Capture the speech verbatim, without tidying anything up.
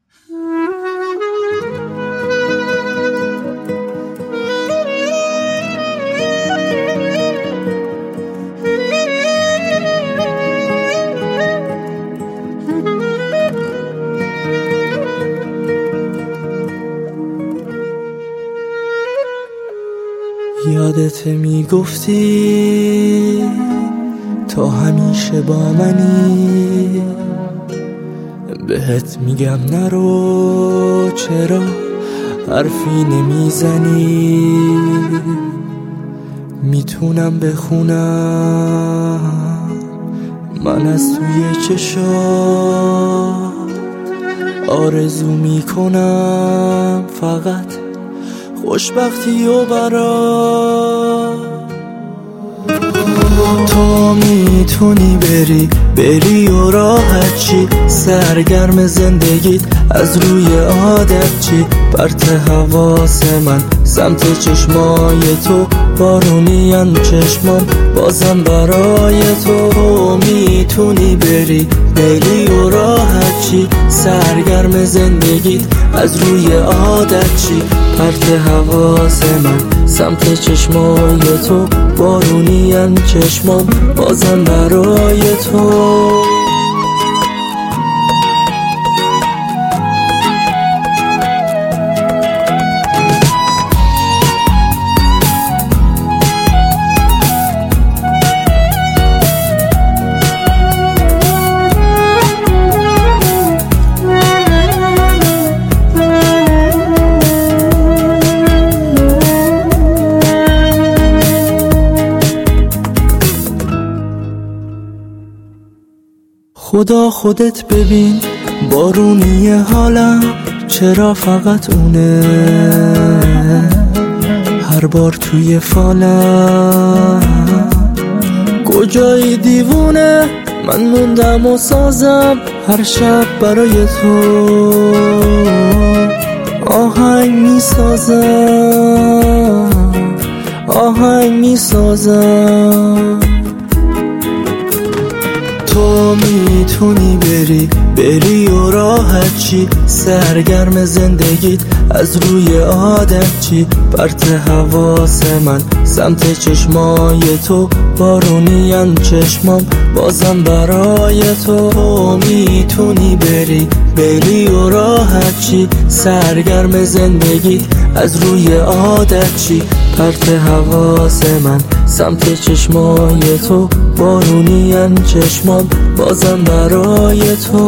یادت میگفتی تا همیشه با منی، بهت میگم نرو، چرا حرفی نمیزنی؟ میتونم بخونم من از توی چشات، آرزو میکنم فقط خوشبختی و برات. تو میتونی بری بری و راحت چی، سرگرم زندگیت از روی عادت چی، پرت حواس من سمت چشمای تو، بارونیان چشمام بازم برای تو. میتونی بری بری و راحت چی، سرگرم زندگیت از روی عادت چی، پرت حواس من سمت چشمای تو، بارونیان چشمام بازم برای تو. خدا خودت ببین بارونی حالم، چرا فقط اونه هر بار توی فالم؟ کجای دیوونه من موندم و سازم هر شب برای تو آهنگ میسازم، آهنگ میسازم. تو میتونی بری بری و راحت چی، سرگرم زندگیت از روی عادت چی، پرت حواس من سمت چشمای تو، بارونیان چشمام بازم برای تو. میتونی بری بری و راحت چی، سرگرم زندگیت از روی عادت چی، پرت حواس من سمت چشمای تو، بارونیان چشمام بازم برای تو.